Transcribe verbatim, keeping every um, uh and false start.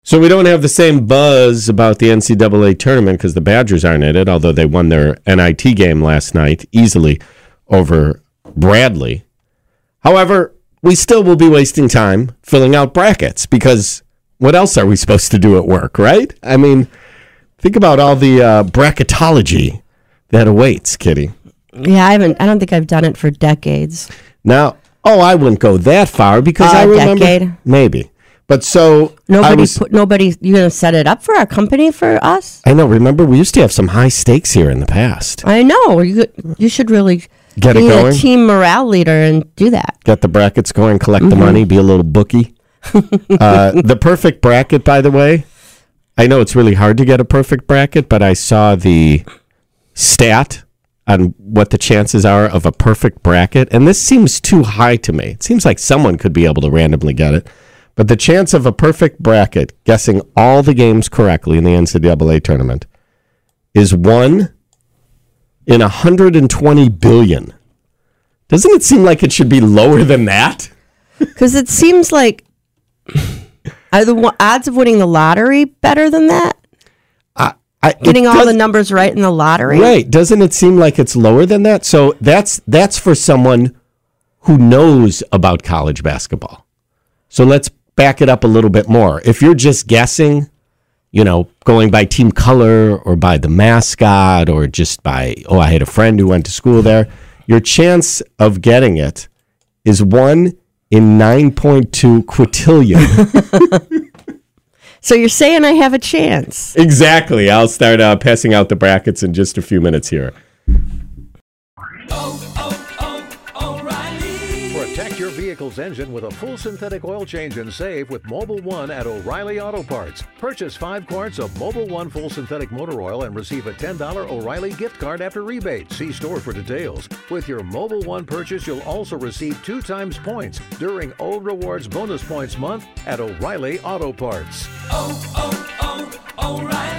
So we don't have the same buzz about the N C double A tournament because the Badgers aren't in it, although they won their N I T game last night easily over Bradley. However, we still will be wasting time filling out brackets because what else are we supposed to do at work, right? I mean, think about all the uh, bracketology that awaits, Kitty. Yeah, I haven't. I don't think I've done it for decades. Now, oh, I wouldn't go that far because uh, I remember decade. maybe. But so nobody, was, put, nobody, you gonna set it up for our company for us? I know. Remember, we used to have some high stakes here in the past. I know. You you should really get be it going. A team morale leader and do that. Get the brackets going, collect mm-hmm. the money, be a little bookie. uh, the perfect bracket, by the way. I know it's really hard to get a perfect bracket, but I saw the stat on what the chances are of a perfect bracket, and this seems too high to me. It seems like someone could be able to randomly get it. But the chance of a perfect bracket, guessing all the games correctly in the N C double A tournament, is one in one hundred twenty billion. Doesn't it seem like it should be lower than that? Because it seems like, are the odds of winning the lottery better than that? I, I, Getting all does, the numbers right in the lottery? Right. Doesn't it seem like it's lower than that? So that's that's for someone who knows about college basketball. So let's back it up a little bit more. If you're just guessing, you know, going by team color or by the mascot or just by, oh, I had a friend who went to school there, your chance of getting it is one in nine point two quintillion. So you're saying I have a chance? Exactly. I'll start uh, passing out the brackets in just a few minutes here. Oh, oh, oh, O'Reilly. Protect your vehicle's engine with a full synthetic oil change and save with Mobil one at O'Reilly Auto Parts. Purchase five quarts of Mobil one full synthetic motor oil and receive a ten dollars O'Reilly gift card after rebate. See store for details. With your Mobil one purchase, you'll also receive two times points during O Rewards Bonus Points Month at O'Reilly Auto Parts. Oh, oh, oh, O'Reilly.